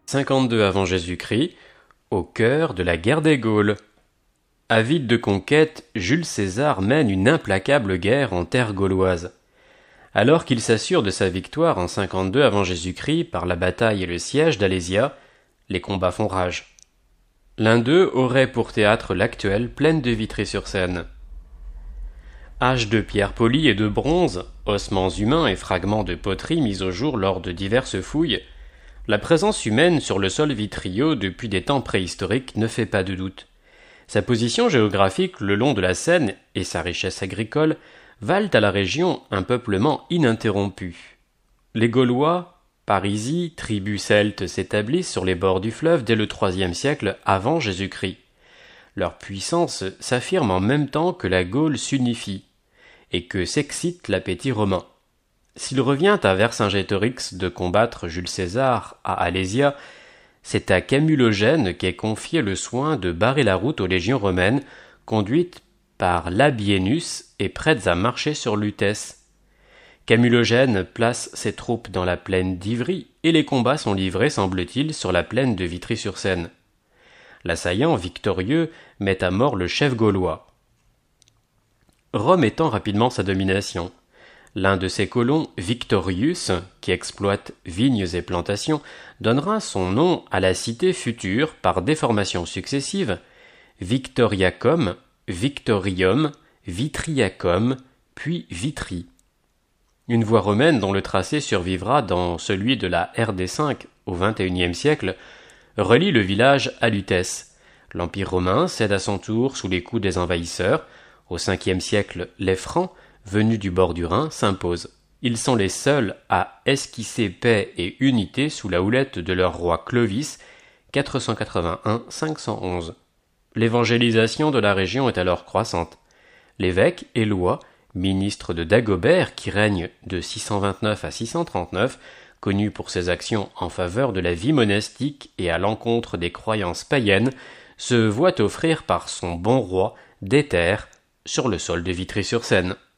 52 avant Jésus-Christ, au cœur de la guerre des Gaules. Avide de conquête, Jules César mène une implacable guerre en terre gauloise. Alors qu'il s'assure de sa victoire en 52 avant Jésus-Christ par la bataille et le siège d'Alésia, les combats font rage. L'un d'eux aurait pour théâtre l'actuelle plaine de Vitry-sur-Seine. Haches de pierre polie et de bronze, ossements humains et fragments de poterie mis au jour lors de diverses fouilles, la présence humaine sur le sol vitriol depuis des temps préhistoriques ne fait pas de doute. Sa position géographique le long de la Seine et sa richesse agricole valent à la région un peuplement ininterrompu. Les Gaulois, Parisis, tribus celtes s'établissent sur les bords du fleuve dès le IIIe siècle avant Jésus-Christ. Leur puissance s'affirme en même temps que la Gaule s'unifie et que s'excite l'appétit romain. S'il revient à Vercingétorix de combattre Jules César à Alésia, c'est à Camulogène qu'est confié le soin de barrer la route aux légions romaines, conduites par Labienus et prêtes à marcher sur Lutèce. Camulogène place ses troupes dans la plaine d'Ivry et les combats sont livrés, semble-t-il, sur la plaine de Vitry-sur-Seine. L'assaillant victorieux met à mort le chef gaulois. Rome étend rapidement sa domination. L'un de ses colons, Victorius, qui exploite vignes et plantations, donnera son nom à la cité future par déformations successives, Victoriacum, Victorium, Vitriacum, puis Vitry. Une voie romaine dont le tracé survivra dans celui de la RD5 au XXIe siècle relie le village à Lutèce. L'Empire romain cède à son tour sous les coups des envahisseurs. Au Ve siècle, les Francs, venus du bord du Rhin, s'imposent. Ils sont les seuls à esquisser paix et unité sous la houlette de leur roi Clovis, 481-511. L'évangélisation de la région est alors croissante. L'évêque Éloi, ministre de Dagobert qui règne de 629 à 639, connu pour ses actions en faveur de la vie monastique et à l'encontre des croyances païennes, se voit offrir par son bon roi des terres sur le sol de Vitry-sur-Seine.